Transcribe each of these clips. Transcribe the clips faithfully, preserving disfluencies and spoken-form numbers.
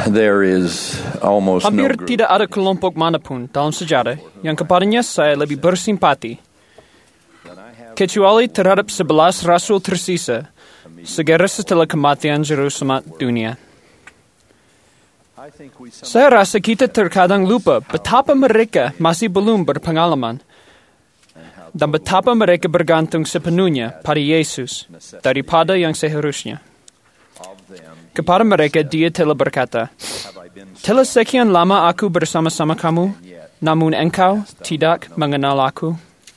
there is almost no Hampir group tidak ada kelompok manapun dalam sejarah yang kepadanya saya lebih bersimpati kecuali terhadap sebelas rasul tersisa segera setelah kematian Juru Selamat dunia. Saya rasa kita terkadang lupa betapa mereka masih belum berpengalaman dan betapa mereka bergantung sepenuhnya pada Yesus daripada yang seharusnya. Kepada mereka dia telah berkata, "Telah sekian lama aku bersama-sama kamu, namun engkau tidak mengenal aku."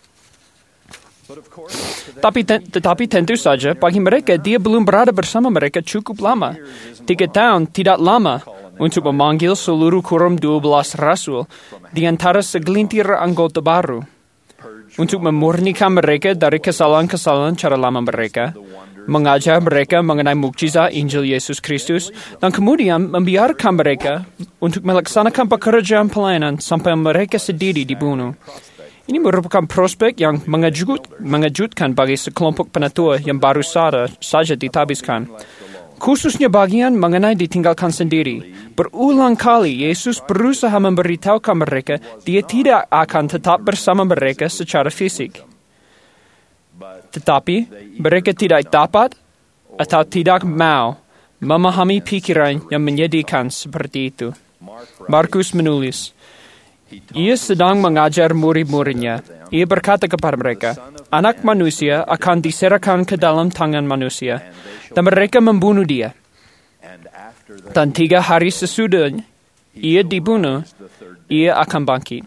Tapi, ten, tetapi tentu saja bagi mereka dia belum berada bersama mereka cukup lama. Tiga tahun tidak lama untuk memanggil seluruh kurum dua belas rasul di antara segelintir anggota baru. Untuk memurnikan mereka dari kesalahan-kesalahan cara lama mereka, mengajar mereka mengenai mukjizat Injil Yesus Kristus, dan kemudian membiarkan mereka untuk melaksanakan pekerjaan pelayanan sampai mereka sendiri dibunuh. Ini merupakan prospek yang mengejut, mengejutkan bagi sekelompok penatua yang baru saja, saja ditabiskan. Khususnya bagian mengenai ditinggalkan sendiri. Berulang kali Yesus berusaha memberitahukan mereka dia tidak akan tetap bersama mereka secara fisik. Tetapi mereka tidak dapat atau tidak mau memahami pikiran yang menyedihkan seperti itu. Markus menulis, ia sedang mengajar murid-muridnya. Ia berkata kepada mereka, "Anak manusia akan diserahkan ke dalam tangan manusia, dan mereka membunuh dia. Dan tiga hari sesudah ia dibunuh, ia akan bangkit."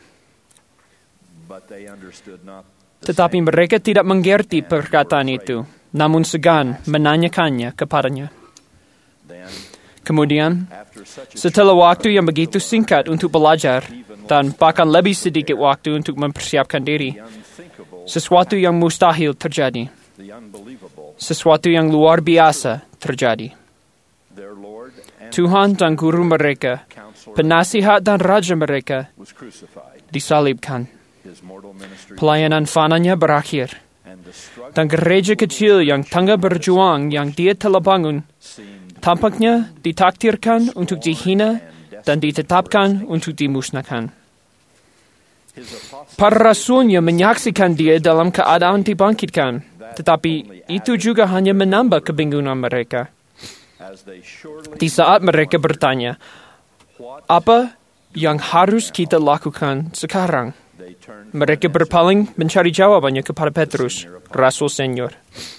Tetapi mereka tidak mengerti perkataan itu, namun segan menanyakannya kepadanya. Kemudian, setelah waktu yang begitu singkat untuk belajar, dan bahkan lebih sedikit waktu untuk mempersiapkan diri, sesuatu yang mustahil terjadi. Sesuatu yang luar biasa terjadi. Tuhan dan guru mereka, penasihat dan raja mereka, disalibkan. Pelayanan fananya berakhir. Dan gereja kecil yang tangga berjuang yang dia telah bangun, tampaknya ditakdirkan untuk dihina dan ditetapkan untuk dimusnahkan. Para rasulnya menyaksikan dia dalam keadaan dibangkitkan, tetapi itu juga hanya menambah kebingungan mereka. Di saat mereka bertanya, apa yang harus kita lakukan sekarang? Mereka berpaling mencari jawabannya kepada Petrus, Rasul Senior.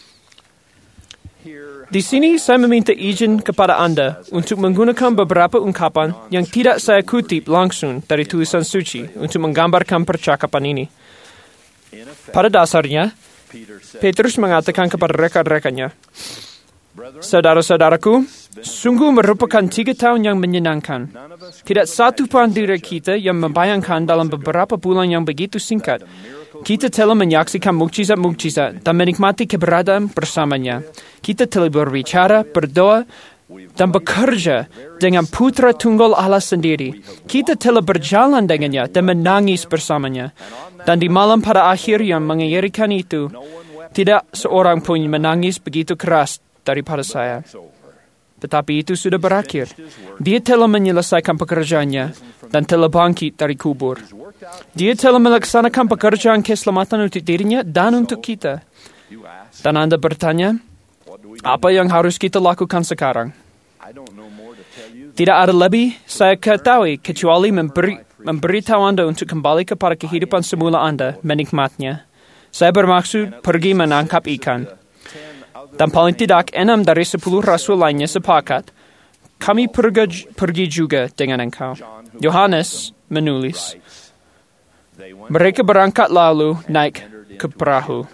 Di sini saya meminta izin kepada Anda untuk menggunakan beberapa ungkapan yang tidak saya kutip langsung dari tulisan suci untuk menggambarkan percakapan ini. Pada dasarnya, Petrus mengatakan kepada rekan-rekannya, "Saudara-saudaraku, sungguh merupakan tiga tahun yang menyenangkan. Tidak satu pun dari kita yang membayangkan dalam beberapa bulan yang begitu singkat, kita telah menyaksikan mukjizat-mukjizat dan menikmati keberadaan bersamanya. Kita telah berbicara, berdoa, dan bekerja dengan Putra Tunggal Allah sendiri. Kita telah berjalan dengannya dan menangis bersamanya. Dan di malam pada akhir yang mengerikan itu, tidak seorang pun menangis begitu keras daripada saya. Tetapi itu sudah berakhir. Dia telah menyelesaikan pekerjaannya dan telah bangkit dari kubur. Dia telah melaksanakan pekerjaan keselamatan untuk dirinya dan untuk kita. Dan Anda bertanya, apa yang harus kita lakukan sekarang? Tidak ada lebih saya ketahui kecuali memberi, memberitahu Anda untuk kembali kepada kehidupan semula Anda, menikmatnya. Saya bermaksud pergi menangkap ikan. Dan paling tidak enam dari sepuluh rasul lainnya sepakat, kami pergi, pergi juga dengan engkau. Yohanes menulis, mereka berangkat lalu naik ke perahu.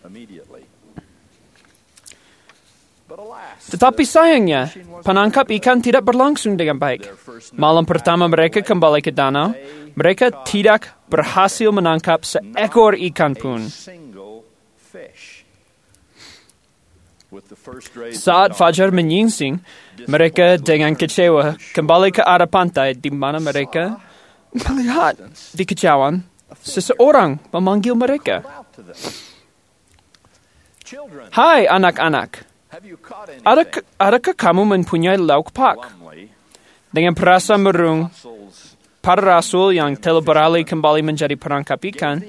Tetapi sayangnya, penangkap ikan tidak berlangsung dengan baik. Malam pertama mereka kembali ke danau, mereka tidak berhasil menangkap seekor ikan pun. Saat fajar menyingsing, mereka dengan kecewa kembali ke arah pantai di mana mereka melihat di kejauhan seseorang memanggil mereka. Hai anak-anak, adakah, adakah kamu mempunyai lauk pak? Dengan perasa murung, para rasul yang telah beralih kembali menjadi perangkap ikan,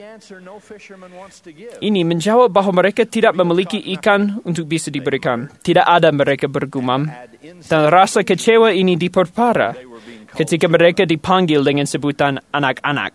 ini menjawab bahwa mereka tidak memiliki ikan untuk bisa diberikan. Tidak ada, mereka bergumam. Dan rasa kecewa ini diperparah ketika mereka dipanggil dengan sebutan anak-anak.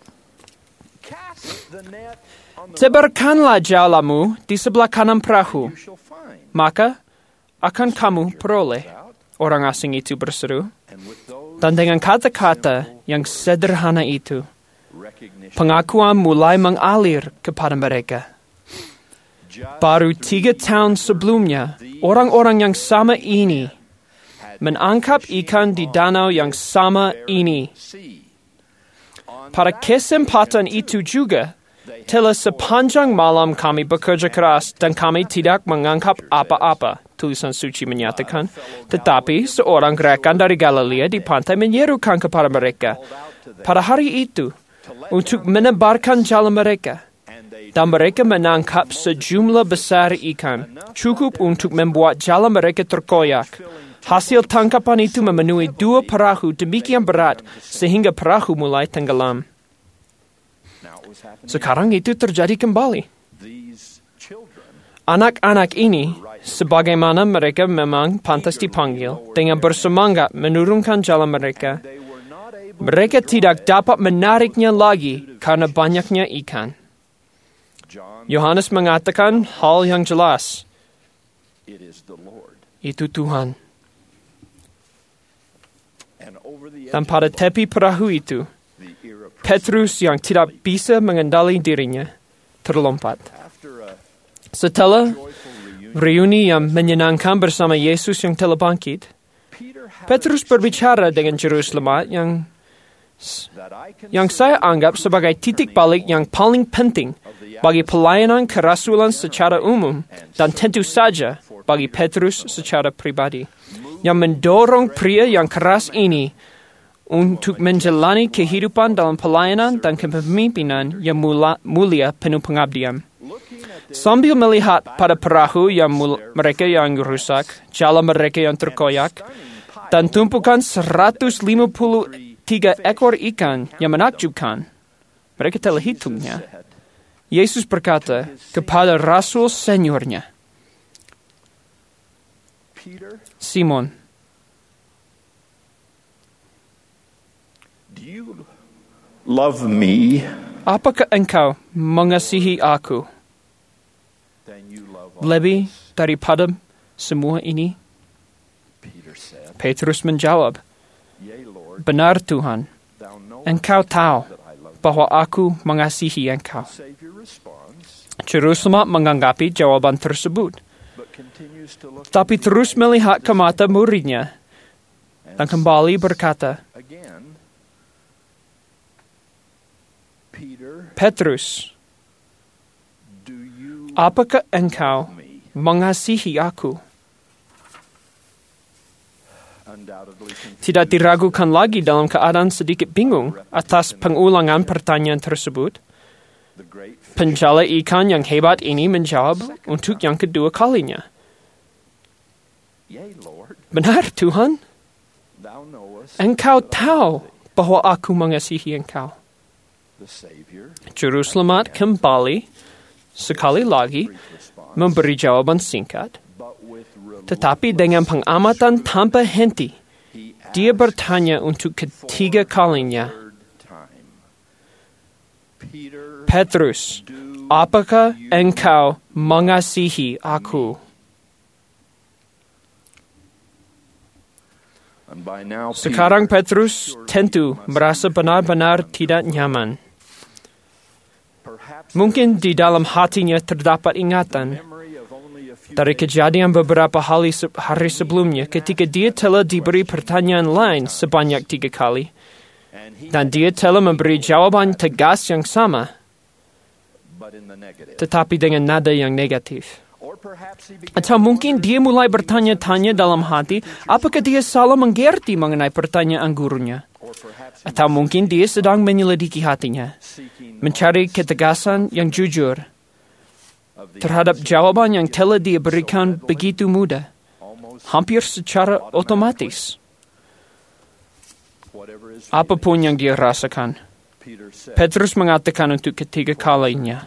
Tebarkanlah jalamu di sebelah kanan perahu, maka akan kamu peroleh. Orang asing itu berseru. Dan dengan kata-kata yang sederhana itu, pengakuan mulai mengalir kepada mereka. Baru tiga tahun sebelumnya, orang-orang yang sama ini menangkap ikan di danau yang sama ini. Pada kesempatan itu juga, telah sepanjang malam kami bekerja keras dan kami tidak menangkap apa-apa. Tulisan suci menyatakan, tetapi seorang gerakan dari Galilea di pantai menyerukan kepada mereka pada hari itu untuk menebarkan jala mereka. Dan mereka menangkap sejumlah besar ikan, cukup untuk membuat jala mereka terkoyak. Hasil tangkapan itu memenuhi dua perahu demikian berat sehingga perahu mulai tenggelam. Sekarang itu terjadi kembali. Anak-anak ini, sebagaimana mereka memang pantas dipanggil, dengan bersemangat menurunkan jala mereka, mereka tidak dapat menariknya lagi karena banyaknya ikan. Yohanes mengatakan hal yang jelas. Itu Tuhan. Dan pada tepi perahu itu, Petrus yang tidak bisa mengendali dirinya terlompat. Setelah reuni yang menyenangkan bersama Yesus yang telah bangkit, Petrus berbicara dengan juru selamat yang yang saya anggap sebagai titik balik yang paling penting bagi pelayanan kerasulan secara umum dan tentu saja bagi Petrus secara pribadi, yang mendorong pria yang keras ini untuk menjalani kehidupan dalam pelayanan dan kepemimpinan yang mulia penuh pengabdian. Sambil melihat pada perahu yang mul- mereka yang rusak, jala mereka yang terkoyak, dan tumpukan seratus lima puluh tiga ekor ikan yang menakjubkan, mereka telah hitungnya. Yesus berkata kepada rasul seniornya, Simon, love me, apakah engkau mengasihi aku lebih daripada semua ini? Petrus menjawab, benar Tuhan, engkau tahu bahwa aku mengasihi engkau. Juru selamat menanggapi jawaban tersebut, tapi terus melihat ke mata muridnya dan kembali berkata, Petrus, apakah engkau mengasihi aku? Tidak diragukan lagi dalam keadaan sedikit bingung atas pengulangan pertanyaan tersebut. Penjala ikan yang hebat ini menjawab untuk yang kedua kalinya. Benar Tuhan, engkau tahu bahwa aku mengasihi engkau. Juru selamat kembali sekali lagi memberi jawaban singkat, tetapi dengan pengamatan tanpa henti, dia bertanya untuk ketiga kalinya, Petrus, apakah engkau mengasihi aku? Sekarang Petrus tentu merasa benar-benar tidak nyaman. Mungkin di dalam hatinya terdapat ingatan dari kejadian beberapa hari, hari sebelumnya ketika dia telah diberi pertanyaan lain sebanyak tiga kali. Dan dia telah memberi jawaban tegas yang sama, tetapi dengan nada yang negatif. Atau mungkin dia mulai bertanya-tanya dalam hati, apakah dia salah mengerti mengenai pertanyaan gurunya? Atau mungkin dia sedang menyelidiki hatinya, mencari ketegasan yang jujur terhadap jawaban yang telah dia berikan begitu mudah, hampir secara otomatis. whatever is apapun yang dia rasakan. Peter said, Petrus mengatakan untuk ketiga kalinya,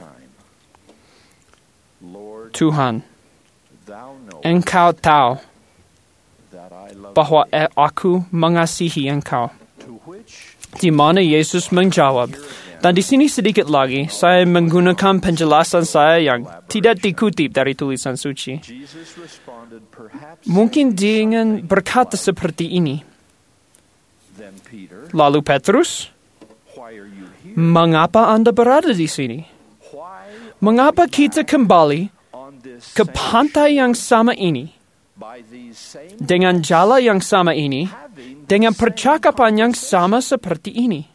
Lord, Tuhan, thou know Engkau tahu that I love bahwa e- aku mengasihi Engkau. to which Di mana Yesus menjawab, dan di sini sedikit lagi saya menggunakan penjelasan saya yang tidak dikutip dari tulisan suci. Jesus responded, perhaps Mungkin dia ingin berkata seperti ini. then Peter, Lalu Petrus, why are you here? mengapa Anda berada di sini? Why Mengapa kita kembali on this ke same pantai yang sama ini, by these same dengan jala yang sama ini, having dengan percakapan yang sama seperti ini?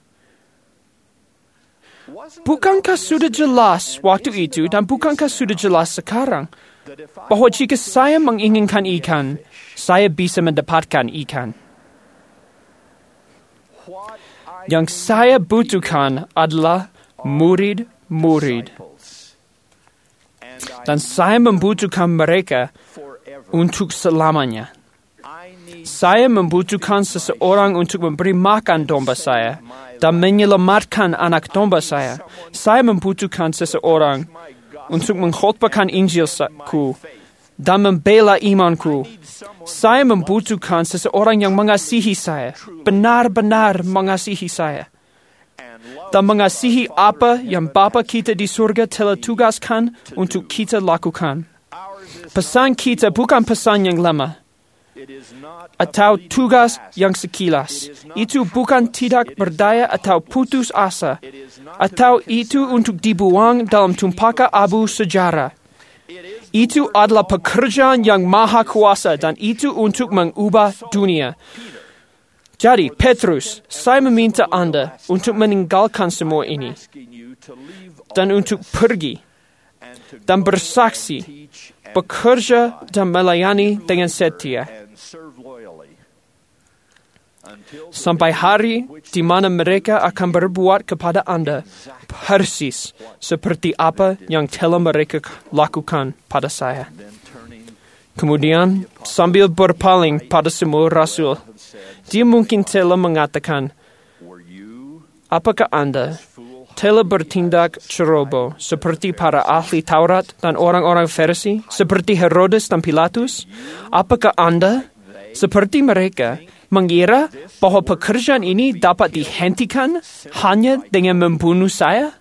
wasn't Bukankah sudah jelas waktu itu dan bukankah sudah jelas sekarang that if I bahwa jika saya menginginkan ikan, saya bisa mendapatkan ikan. what I Yang saya butuhkan adalah murid-murid. disciples, and I Dan saya membutuhkan mereka forever untuk selamanya. I need Saya membutuhkan seseorang untuk memberi makan domba saya dan menyelamatkan anak domba saya. Saya membutuhkan seseorang my God untuk mengkhotbahkan Injilku dan membela imanku. Saya membutuhkan seseorang yang mengasihi saya, benar-benar mengasihi saya, and love dan mengasihi apa yang Bapa kita di surga telah tugaskan untuk kita lakukan. ours is Pesan kita bukan pesan yang lama it is not atau tugas yang sekilas. Itu bukan tidak berdaya atau putus asa, it is not atau itu untuk dibuang dalam tumpaka abu sejarah. it is Itu adalah pekerjaan yang maha kuasa dan itu untuk mengubah dunia. Jadi, Petrus, saya meminta Anda untuk meninggalkan semua ini asking you to leave all dan untuk pergi and to dan go bersaksi, teach and, bekerja dan melayani dengan setia and serve loyally until the sampai hari di mana mereka akan berbuat kepada Anda persis seperti apa yang telah mereka lakukan pada saya. then turning Kemudian, sambil berpaling pada semua rasul, dia mungkin telah mengatakan, were you apakah Anda fool telah bertindak ceroboh seperti para ahli Taurat dan orang-orang Farisi, seperti Herodes dan Pilatus? Apakah Anda, seperti mereka, mengira bahwa pekerjaan ini dapat dihentikan hanya dengan membunuh saya?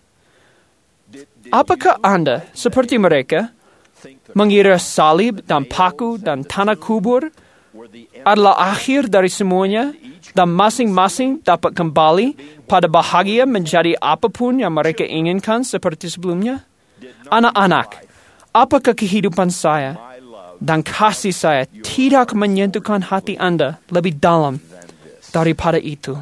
Apakah Anda, seperti mereka, think that mengira salib dan paku dan tanah kubur were the adalah akhir dari semuanya dan masing-masing dapat kembali pada bahagia menjadi apapun yang mereka inginkan seperti sebelumnya? Anak-anak, apakah kehidupan saya my love dan kasih saya tidak menyentuhkan hati Anda lebih dalam than this daripada itu?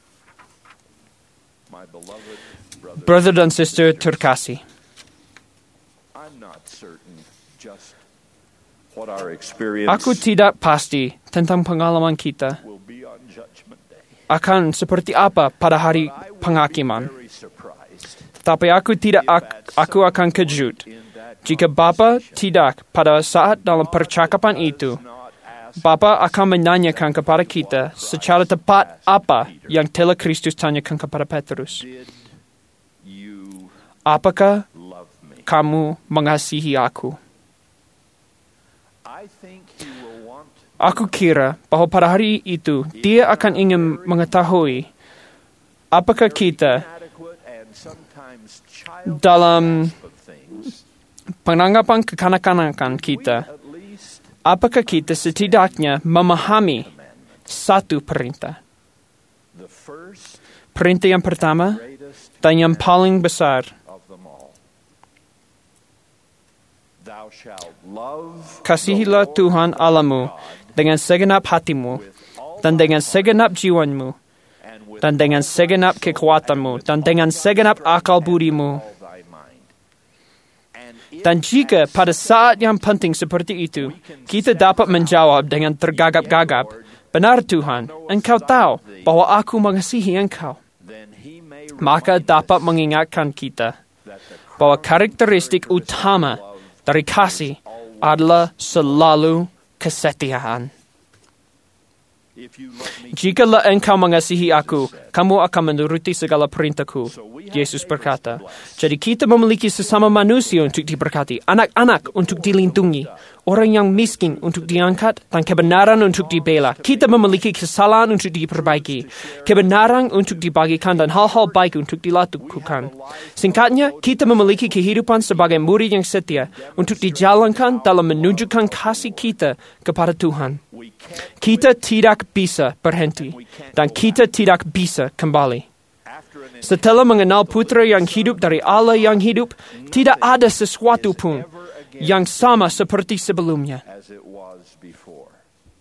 my beloved brother Brother dan sister terkasih, I'm not certain just what our experience aku tidak pasti tentang pengalaman kita will be on judgment day akan seperti apa pada hari I will be penghakiman. very surprised Tapi aku tidak ak- aku akan kejut in that jika Bapa tidak pada saat dalam percakapan itu not ask Bapa akan menanyakan kepada kita secara tepat apa yang telah Kristus tanyakan kepada Petrus. did you Apakah love me kamu mengasihi aku? I think he will want Aku kira bahwa pada hari itu dia akan ingin mengetahui apakah kita inadequate and sometimes childish dalam of things penanggapan kekanak-kanakan kita, at least apakah kita setidaknya memahami satu perintah. the first Perintah yang pertama greatest dan yang paling besar, of them all thou shalt love kasihilah Tuhan Allahmu dengan segenap hatimu dan dengan segenap jiwamu and with dan dengan segenap kekuatanmu dan dengan segenap akal budimu. all thy mind and if Dan jika pada saat yang penting seperti itu, kita dapat menjawab dengan tergagap-gagap, benar Tuhan, Engkau tahu bahwa aku mengasihi Engkau, then he may maka dapat mengingatkan kita that the bahwa karakteristik utama dari kasih adalah selalu kesetiaan. If you love me, Jikalau engkau mengasihi aku, kamu akan menuruti segala perintahku. Yesus berkata. Jadi kita memiliki sesama manusia untuk diberkati, anak-anak untuk dilindungi, orang yang miskin untuk diangkat, dan kebenaran untuk dibela. Kita memiliki kesalahan untuk diperbaiki, kebenaran untuk dibagikan, dan hal-hal baik untuk dilakukan. Singkatnya, kita memiliki kehidupan sebagai murid yang setia untuk dijalankan dalam menunjukkan kasih kita kepada Tuhan. Kita tidak bisa berhenti, dan kita tidak bisa kembali. Setelah mengenal putra yang hidup dari Allah yang hidup, tidak ada sesuatu pun yang sama seperti sebelumnya. as it was before.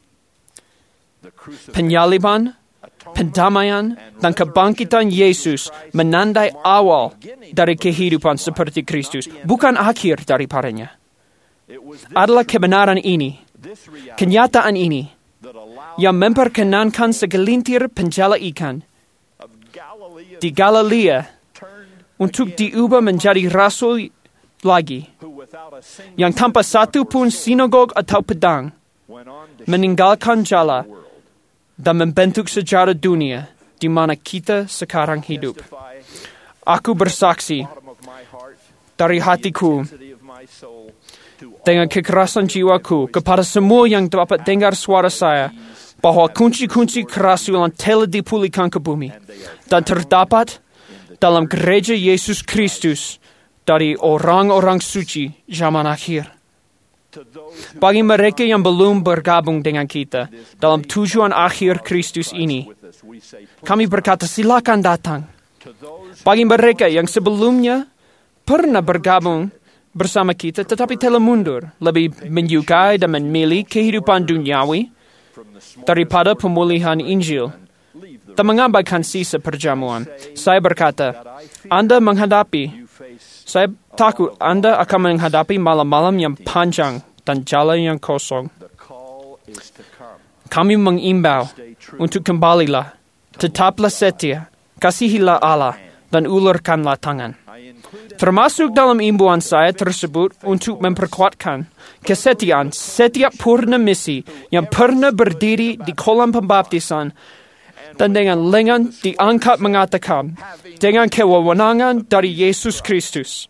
The crucifixion, Penyaliban, pendamaian, dan kebangkitan Yesus menandai awal dari kehidupan seperti Kristus, bukan akhir daripadanya. it was Adalah kebenaran ini, this reality kenyataan ini, that allowed yang memperkenankan segelintir penjala ikan of Galilee di Galilea turned untuk diubah menjadi rasul lagi, who without a single yang tanpa satu pun sinagog atau pedang went on to meninggalkan jala world. dan membentuk sejarah dunia di mana kita sekarang hidup. Testify, Aku bersaksi bottom of my heart, dari hatiku intensity of my soul, to dengan kekerasan jiwaku kepada semua yang dapat dengar suara saya bahwa kunci-kunci kerasulan telah dipulihkan ke bumi dan terdapat dalam gereja Yesus Kristus dari orang-orang suci zaman akhir. to those who Bagi mereka yang belum bergabung dengan kita dalam tujuan akhir Kristus ini, with us, we say, kami berkata silakan datang. to those Bagi mereka yang sebelumnya pernah bergabung bersama kita tetapi telah mundur, lebih menyukai dan memilih kehidupan duniawi from the small daripada pemulihan Injil leave the dan mengabaikan sisa perjamuan. Saya berkata, Anda menghadapi, you face saya takut Anda akan menghadapi malam-malam yang panjang dan jalan yang kosong. the call is to come. Kami mengimbau Stay true. untuk kembalilah, tetaplah setia, kasihilah Allah, dan ulurkanlah tangan. I include Termasuk dalam imbauan saya tersebut untuk memperkuatkan kesetiaan setiap purna misi yang pernah berdiri di kolam pembaptisan dan dengan lengan diangkat mengatakan dengan kewenangan dari Yesus Kristus.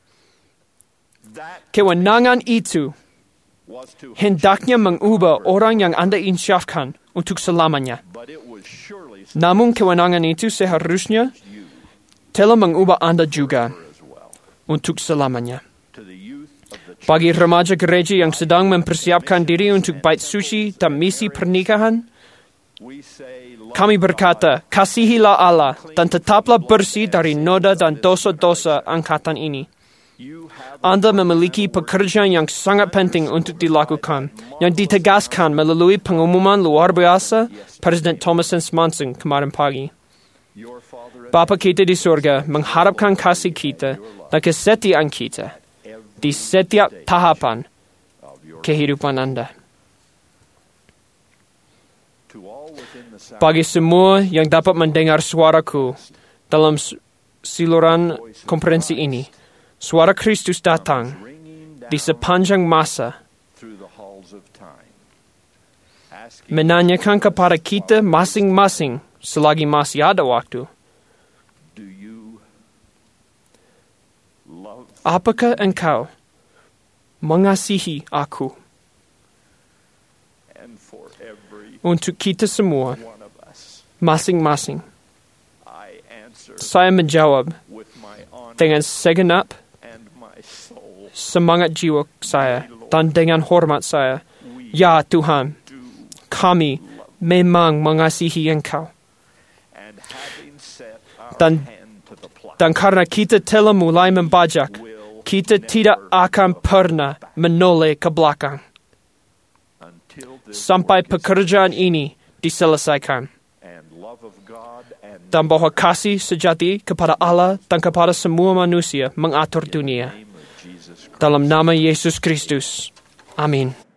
that Kewenangan itu was to hendaknya mengubah orang yang Anda insyafkan untuk selamanya. but it was surely Namun kewenangan itu seharusnya you telah mengubah Anda juga as well. untuk selamanya. To the youth of the church, Bagi remaja gereja yang sedang mempersiapkan diri untuk bait suci dan misi pernikahan, we say, love kami berkata, kasihilah Allah dan tetaplah bersih dari noda dan dosa-dosa angkatan ini. you have Anda memiliki pekerjaan yang sangat penting untuk dilakukan, yang ditegaskan melalui pengumuman luar biasa Presiden Thomas S. Monson kemarin pagi. your father in Bapa kita di surga mengharapkan kasih kita dan kesetiaan kita di setiap tahapan of your kehidupan Anda. to all within the sound Bagi semua yang dapat mendengar suaraku dalam s- siluran konferensi ini, suara Kristus datang ringing di down sepanjang masa through the halls of time, asking menanyakan kepada kita masing-masing selagi masih ada waktu, do you love apakah engkau mengasihi aku? and for every Untuk kita semua, one of us masing-masing, I answer saya menjawab with my honor dengan segenap and my soul, semangat jiwa saya dan dengan hormat saya. we Ya Tuhan, do, kami memang mengasihi Engkau. and having set our Dan- hand to the plow, Dan karena kita telah mulai membajak, will kita tidak akan pernah menoleh ke belakang until this sampai work is pekerjaan ini diselesaikan. and love of God and Dan bahwa kasih sejati kepada Allah dan kepada semua manusia mengatur dunia. name of Jesus Christ. Dalam nama Yesus Kristus. Amin.